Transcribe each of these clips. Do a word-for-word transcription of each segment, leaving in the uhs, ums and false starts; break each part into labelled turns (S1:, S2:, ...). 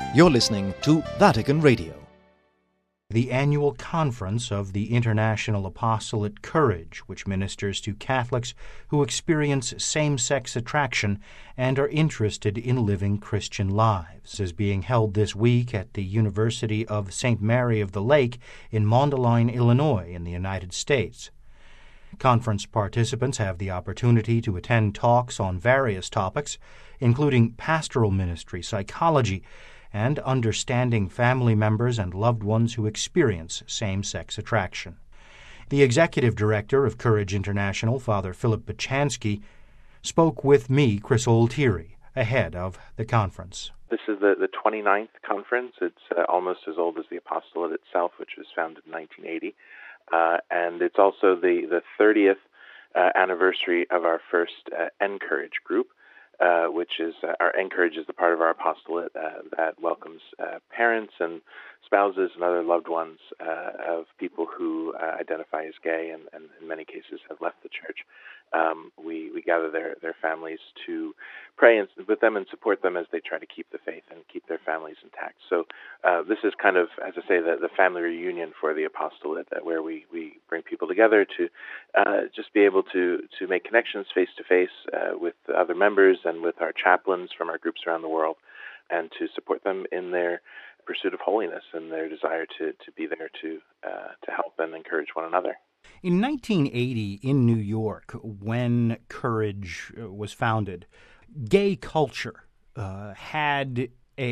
S1: You're listening to Vatican Radio.
S2: The annual conference of the International Apostolate Courage, which ministers to Catholics who experience same-sex attraction and are interested in living Christian lives, is being held this week at the University of Saint Mary of the Lake in Mundelein, Illinois, in the United States. Conference participants have the opportunity to attend talks on various topics, including pastoral ministry, psychology, and understanding family members and loved ones who experience same-sex attraction. The executive director of Courage International, Father Philip Bachansky, spoke with me, Chris Oltieri, ahead of the conference.
S3: This is the, the twenty-ninth conference. It's uh, almost as old as the apostolate itself, which was founded in nineteen eighty. Uh, and it's also the, the thirtieth uh, anniversary of our first uh, Encourage group, Uh, which is uh, our Encourage is the part of our apostolate uh, that welcomes uh, parents and spouses and other loved ones uh, of people who uh, identify as gay and, and in many cases have left the church. Um, we, we gather their, their families to pray and, with them and support them as they try to keep the faith and keep their families intact. So uh, this is kind of, as I say, the, the family reunion for the apostolate, uh, where we, we bring people together to uh, just be able to, to make connections face-to-face uh, with other members and with our chaplains from our groups around the world, and to support them in their pursuit of holiness and their desire to, to be there to uh, to help and encourage one another.
S2: In nineteen eighty, in New York, when Courage was founded, gay culture uh, had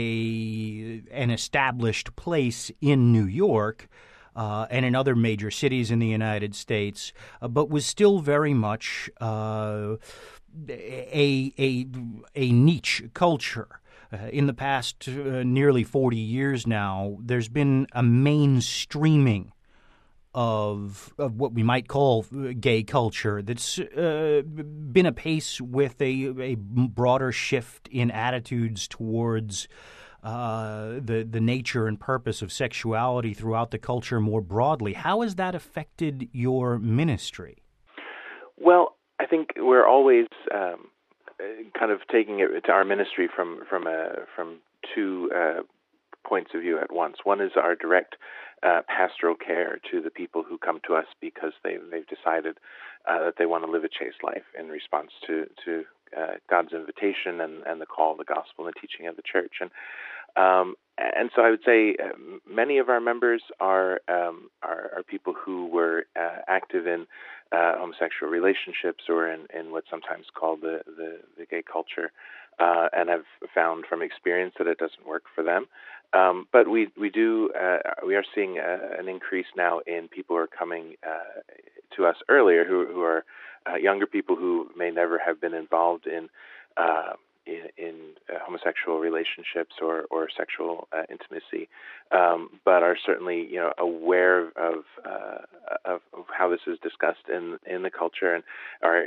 S2: a an established place in New York uh, and in other major cities in the United States, uh, but was still very much uh, a a a niche culture. Uh, in the past uh, nearly forty years now, there's been a mainstreaming of of what we might call gay culture that's uh, been apace with a, a broader shift in attitudes towards uh, the, the nature and purpose of sexuality throughout the culture more broadly. How has that affected your ministry?
S3: Well, I think we're always um, kind of taking it to our ministry from from a, from two uh, points of view at once. One is our direct uh, pastoral care to the people who come to us because they've they've decided uh, that they want to live a chaste life in response to to uh, God's invitation and, and the call of the gospel and the teaching of the church. And um, and so I would say uh, many of our members are um, are, are people who were uh, active in uh, homosexual relationships or in, in what's sometimes called the, the, the gay culture, uh, and have found from experience that it doesn't work for them. Um, but we we do uh, we are seeing uh, an increase now in people who are coming uh, to us earlier, who who are uh, younger people who may never have been involved in. Uh, in, in uh, homosexual relationships or, or sexual uh, intimacy, um, but are certainly, you know, aware of, uh, of of how this is discussed in in the culture and are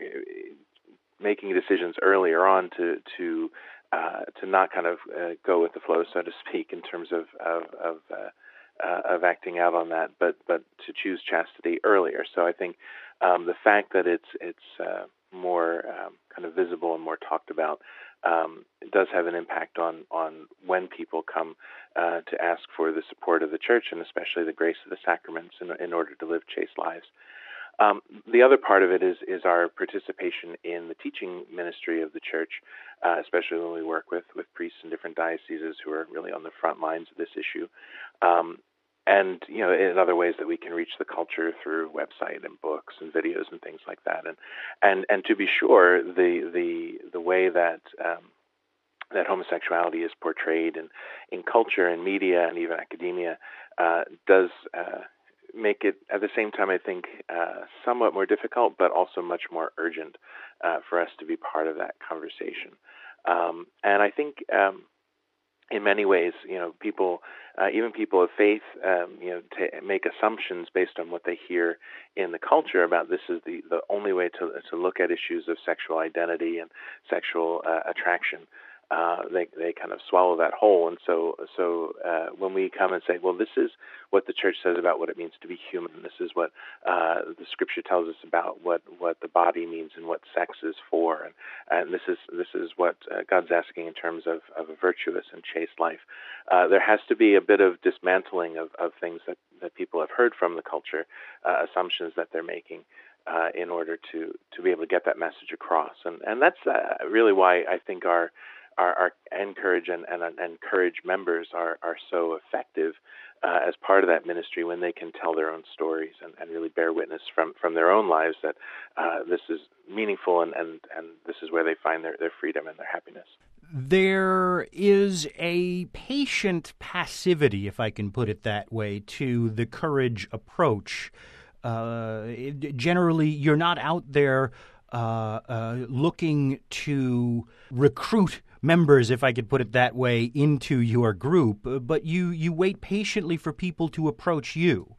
S3: making decisions earlier on to to uh, to not kind of uh, go with the flow, so to speak, in terms of of of, uh, uh, of acting out on that, but but to choose chastity earlier. So I think um, the fact that it's it's uh, more um, kind of visible and more talked about Um, it does have an impact on, on when people come uh, to ask for the support of the church and especially the grace of the sacraments in, in order to live chaste lives. Um, the other part of it is, is our participation in the teaching ministry of the church, uh, especially when we work with, with priests in different dioceses who are really on the front lines of this issue. Um, and, you know, in other ways that we can reach the culture through website and books and videos and things like that. And and, and to be sure, the the, the way that um, that homosexuality is portrayed in, in culture and media and even academia uh, does uh, make it, at the same time, I think, uh, somewhat more difficult, but also much more urgent uh, for us to be part of that conversation. Um, and I think... Um, In many ways, you know, people, uh, even people of faith, um, you know, t- make assumptions based on what they hear in the culture about this is the, the only way to to look at issues of sexual identity and sexual uh, attraction. uh, they they kind of swallow that whole. And so so uh, when we come and say, well, this is what the church says about what it means to be human. This is what uh, the Scripture tells us about what, what the body means and what sex is for, and, and this is this is what uh, God's asking in terms of, of a virtuous and chaste life. Uh, there has to be a bit of dismantling of, of things that, that people have heard from the culture, uh, assumptions that they're making, uh, in order to, to be able to get that message across. And and that's uh, really why I think our our, our Encourage and, and, and Encourage members are, are so effective uh, as part of that ministry, when they can tell their own stories and, and really bear witness from, from their own lives that uh, this is meaningful and, and, and this is where they find their, their freedom and their happiness.
S2: There is a patient passivity, if I can put it that way, to the Courage approach. Uh, it, generally, you're not out there uh, uh, looking to recruit members, if I could put it that way, into your group, but you, you wait patiently for people to approach you.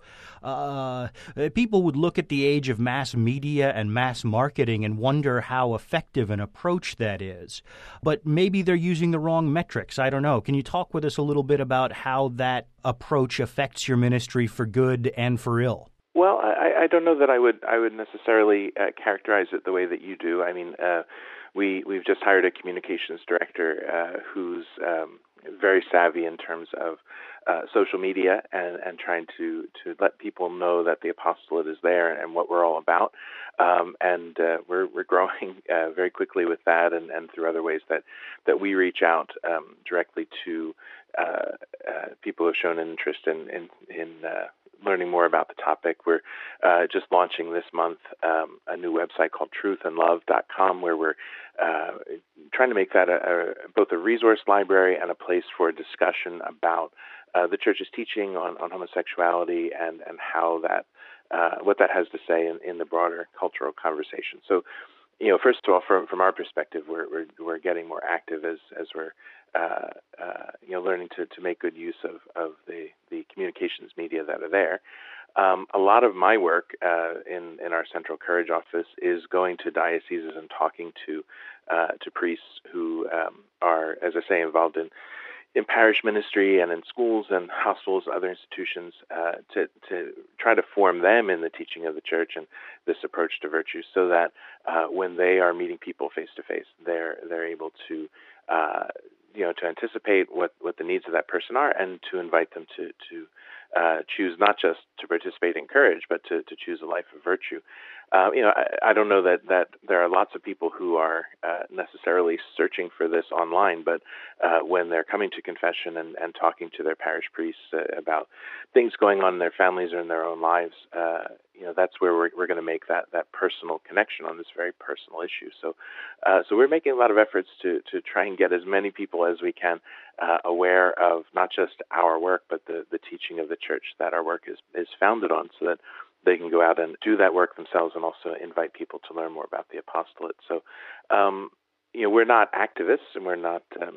S2: Uh, people would look at the age of mass media and mass marketing and wonder how effective an approach that is. But maybe they're using the wrong metrics. I don't know. Can you talk with us a little bit about how that approach affects your ministry for good and for ill?
S3: Well, I, I don't know that I would I would necessarily uh, characterize it the way that you do. I mean, uh, we we've just hired a communications director uh, who's um, very savvy in terms of uh, social media and, and trying to, to let people know that the apostolate is there and what we're all about. Um, and uh, we're we're growing uh, very quickly with that, and, and through other ways that that we reach out um, directly to uh, uh, people who have shown an interest in in, in uh, learning more about the topic. We're uh, just launching this month um, a new website called truth and love dot com, where we're uh, trying to make that a, a, both a resource library and a place for discussion about uh, the church's teaching on, on homosexuality and, and how that, uh, what that has to say in, in the broader cultural conversation. So, you know, first of all, from from our perspective, we're we're, we're getting more active as as we're uh, uh, you know learning to, to make good use of, of the, the communications media that are there. Um, a lot of my work uh, in in our Central Courage office is going to dioceses and talking to uh, to priests who um, are, as I say, involved in in parish ministry and in schools and hospitals, other institutions, uh, to, to try to form them in the teaching of the church and this approach to virtue, so that uh, when they are meeting people face to face, they're they're able to uh, you know to anticipate what, what the needs of that person are, and to invite them to to uh, choose not just to participate in courage, but to, to choose a life of virtue. Uh, you know, I, I don't know that, that there are lots of people who are uh, necessarily searching for this online, but uh, when they're coming to confession and, and talking to their parish priests uh, about things going on in their families or in their own lives, uh, you know, that's where we're, we're going to make that, that personal connection on this very personal issue. So, uh, so we're making a lot of efforts to, to try and get as many people as we can uh, aware of not just our work, but the, the teaching of the church that our work is, is founded on, so that they can go out and do that work themselves and also invite people to learn more about the apostolate. So, um, you know, we're not activists, and we're not, um,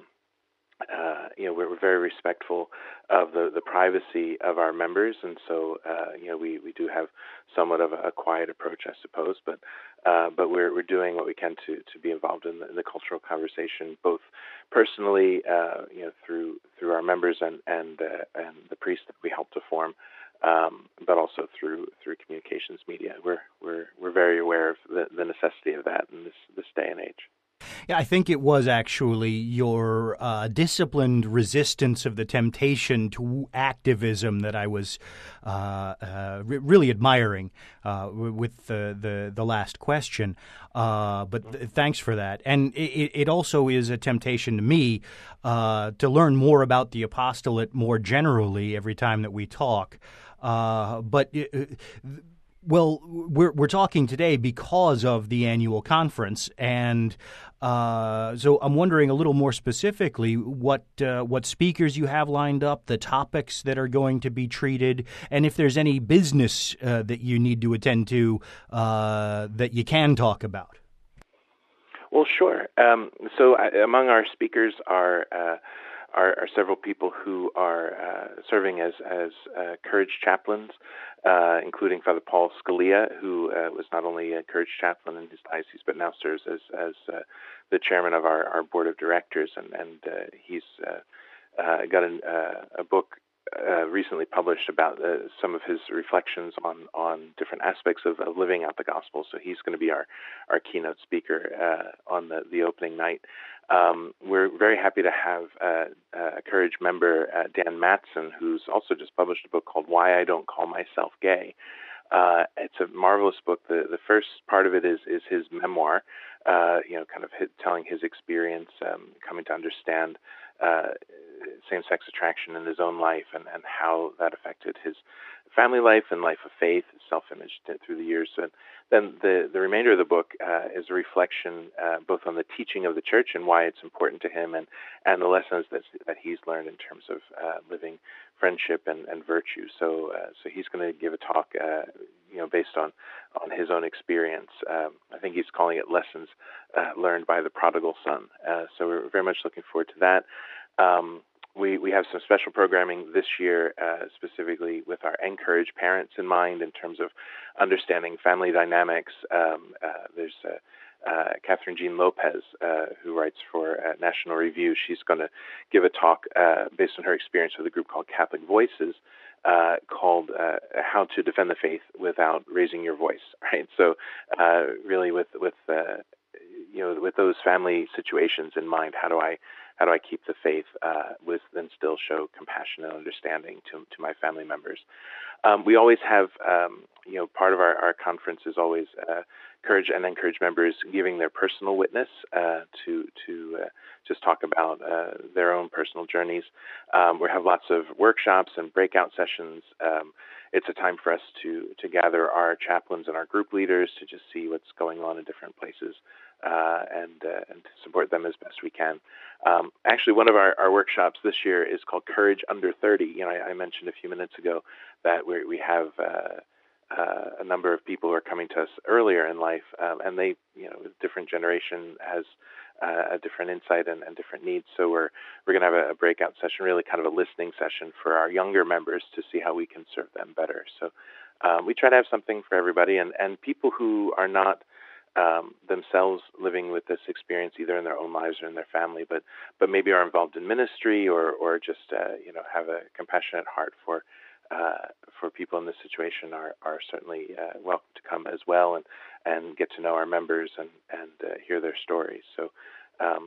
S3: uh, you know, we're very respectful of the, the privacy of our members. And so, uh, you know, we, we do have somewhat of a, a quiet approach, I suppose, but uh, but we're we're doing what we can to, to be involved in the, in the cultural conversation, both personally, uh, you know, through through our members and and uh, and the priests that we help to form. Um, but also through through communications media. We're we're we're very aware of the, the necessity of that in this this day and age.
S2: Yeah, I think it was actually your uh, disciplined resistance of the temptation to activism that I was uh, uh, re- really admiring uh, with the, the, the last question. Uh, but th- thanks for that. And it, it also is a temptation to me uh, to learn more about the apostolate more generally every time that we talk. Uh, but it, Well, we're we're talking today because of the annual conference, and uh, so I'm wondering a little more specifically what uh, what speakers you have lined up, the topics that are going to be treated, and if there's any business uh, that you need to attend to uh, that you can talk about.
S3: Well, sure. Um, so uh, among our speakers are. Uh, Are, are several people who are uh, serving as as uh, Courage chaplains, uh, including Father Paul Scalia, who uh, was not only a Courage chaplain in his diocese, but now serves as as uh, the chairman of our, our board of directors, and and uh, he's uh, uh, got an, uh, a book uh, recently published about uh, some of his reflections on on different aspects of, of living out the gospel. So he's going to be our our keynote speaker uh, on the, the opening night. Um, we're very happy to have uh, a Courage member, uh, Dan Matson, who's also just published a book called Why I Don't Call Myself Gay. Uh, it's a marvelous book. The the first part of it is is his memoir, uh, you know, kind of hit, telling his experience, um, coming to understand uh, same-sex attraction in his own life, and, and how that affected his family life and life of faith, his self-image through the years. And then the, the remainder of the book uh, is a reflection uh, both on the teaching of the church and why it's important to him, and, and the lessons that that he's learned in terms of uh, living friendship and, and virtue. So uh, so he's going to give a talk, uh, you know, based on, on his own experience. Um, I think he's calling it Lessons uh, Learned by the Prodigal Son. Uh, so we're very much looking forward to that. Um, We we have some special programming this year, uh, specifically with our Encourage parents in mind in terms of understanding family dynamics. Um, uh, there's uh, uh, Catherine Jean Lopez, uh, who writes for uh, National Review. She's going to give a talk uh, based on her experience with a group called Catholic Voices, uh, called uh, How to Defend the Faith Without Raising Your Voice. Right. So uh, really, with with uh, you know with those family situations in mind, how do I How do I keep the faith uh, with and still show compassion and understanding to to my family members? Um, we always have, um, you know, part of our, our conference is always uh, Courage and Encourage members giving their personal witness uh, to to uh, just talk about uh, their own personal journeys. Um, we have lots of workshops and breakout sessions. Um, it's a time for us to to gather our chaplains and our group leaders to just see what's going on in different places. Uh, and, uh, and to support them as best we can. Um, actually, one of our, our workshops this year is called Courage Under thirty. You know, I, I mentioned a few minutes ago that we we have uh, uh, a number of people who are coming to us earlier in life, um, and they, you know, different generation has uh, a different insight and, and different needs. So we're we're going to have a, a breakout session, really kind of a listening session for our younger members to see how we can serve them better. So um, we try to have something for everybody, and, and people who are not Um, themselves living with this experience either in their own lives or in their family, but but maybe are involved in ministry or or just uh, you know have a compassionate heart for uh, for people in this situation are are certainly uh, welcome to come as well and and get to know our members and and uh, hear their stories. So. Um,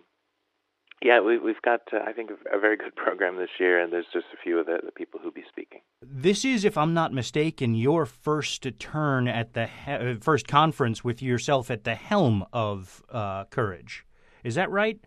S3: Yeah, we, we've got, uh, I think, a very good program this year, and there's just a few of the, the people who'll be speaking.
S2: This is, if I'm not mistaken, your first turn at the he- first conference with yourself at the helm of uh, Courage. Is that right?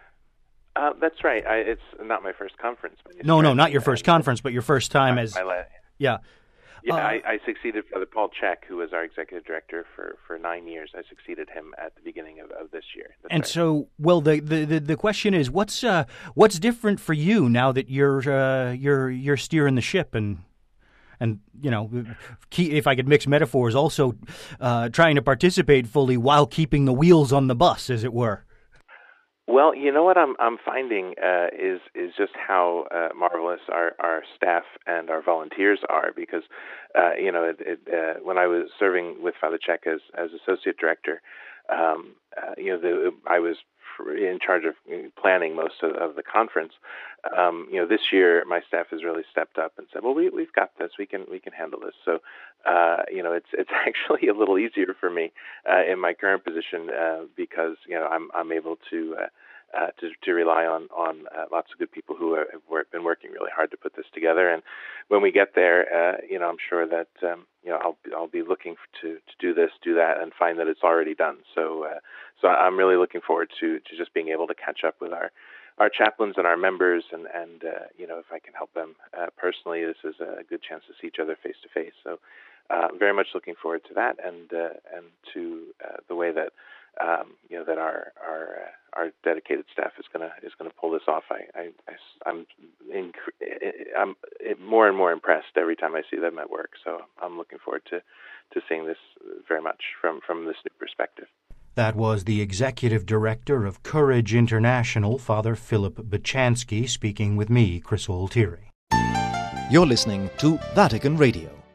S3: Uh, that's right. I, it's not my first conference.
S2: No, no, not your first conference, but your first time
S3: my,
S2: as...
S3: My la-
S2: yeah.
S3: Yeah,
S2: uh,
S3: I, I succeeded Father Paul Check, who was our executive director for, for nine years. I succeeded him at the beginning of, of this year. That's
S2: and
S3: right.
S2: so, well, the, the the question is, what's uh, what's different for you now that you're uh, you're you're steering the ship and and you know, key, if I could mix metaphors, also uh, trying to participate fully while keeping the wheels on the bus, as it were.
S3: Well, you know what I'm I'm finding uh, is is just how uh, marvelous our, our staff and our volunteers are, because uh, you know it, it, uh, when I was serving with Father Check as as associate director, um, uh, you know the, I was in charge of planning most of, of the conference. Um, you know, this year my staff has really stepped up and said, "Well, we we've got this. We can we can handle this." So, uh, you know, it's it's actually a little easier for me uh, in my current position uh, because you know I'm I'm able to. Uh, Uh, to, to rely on on uh, lots of good people who have work, been working really hard to put this together. And when we get there, uh, you know, I'm sure that um, you know I'll I'll be looking to, to do this, do that, and find that it's already done. So uh, so I'm really looking forward to, to just being able to catch up with our our chaplains and our members, and and uh, you know if I can help them uh, personally, this is a good chance to see each other face to face. So uh, very much looking forward to that, and uh, and to uh, the way that. Um, you know that our our uh, our dedicated staff is gonna is gonna pull this off. I, I, I I'm in, I'm more and more impressed every time I see them at work. So I'm looking forward to, to seeing this very much from, from this new perspective.
S2: That was the executive director of Courage International, Father Philip Bachansky, speaking with me, Chris Altieri.
S1: You're listening to Vatican Radio.